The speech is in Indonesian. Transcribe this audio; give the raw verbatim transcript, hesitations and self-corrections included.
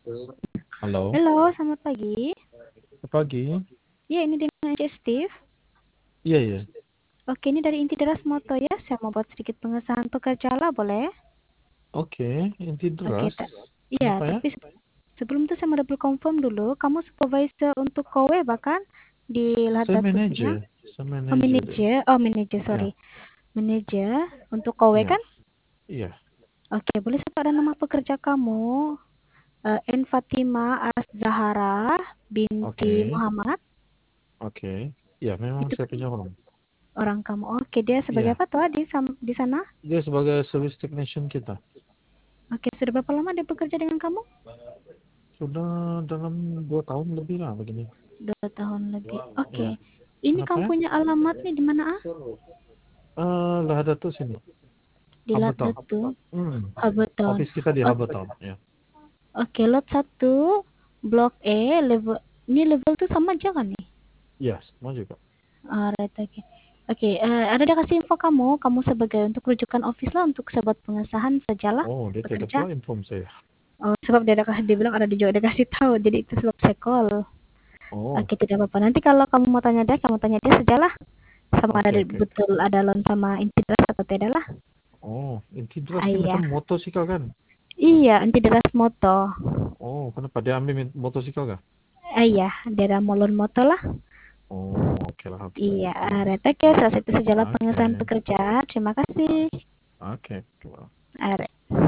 Halo, Halo, selamat pagi. pagi. Ya, ini dengan Cek Steve. Iya, iya. Oke, ini dari Inti Deras Moto ya. Saya mau buat sedikit pengesahan pekerja lah, boleh? Oke, inti Oke, deras. tak. Iya, Kenapa ya? tapi se- sebelum itu saya mau double confirm dulu. Kamu supervisor untuk kowe bahkan di Saya Ladatusnya? manajer. Saya Oh, manajer deh. manager. Oh, manager, Iya, sorry. Manager untuk kowe iya, kan? iya. Oke, boleh saya ada nama pekerja kamu? Eh, N Fatima Az Zahara binti Oke, Muhammad. oke. Iya, memang Itu saya punya orang. orang kamu. Oke, dia sebagai Iya, apa tuh di sam- di sana? dia sebagai service technician kita. Oke, sudah berapa lama dia bekerja dengan kamu? Sudah dalam dua tahun lebih lah begini. Dua tahun lebih. Iya. Oke. Ini Kenapa kamu ya? punya alamatnya di mana ah? Eh, lah ada tuh sini. Di Habertown. Latdetu, Hmm. Haberton. Office kita di O- Habertown. Ya. Oke, lot satu, blok E, level. Ini level tuh sama aja kan nih? Iya, semua juga. Alright, oke. Oke, eh, ada dia kasih info kamu, kamu sebagai untuk rujukan office lah untuk sebuah pengesahan sajalah Oh, dia tidak bekerja. pula inform saya. Oh, sebab dia ada kasih dia bilang ada di juga dia kasih tahu, jadi itu sebab saya call. Oh, Oke, tidak apa-apa. Nanti kalau kamu mau tanya dia, kamu tanya dia sajalah. Sama ada oke, di- oke. betul ada loan sama integras atau tidak lah. Oh, inti deras Ah, ini iya. macam motosikal kan? Iya, integras moto. Oh, kenapa dia ambil mit- motosikal kah? Ah, iya, daerah Molon Moto lah. Oh, oke lah, oke. Iya, Arete ke salah satu sejalan Oke, pengesahan pekerjaan. Terima kasih. oke. Oke. Are.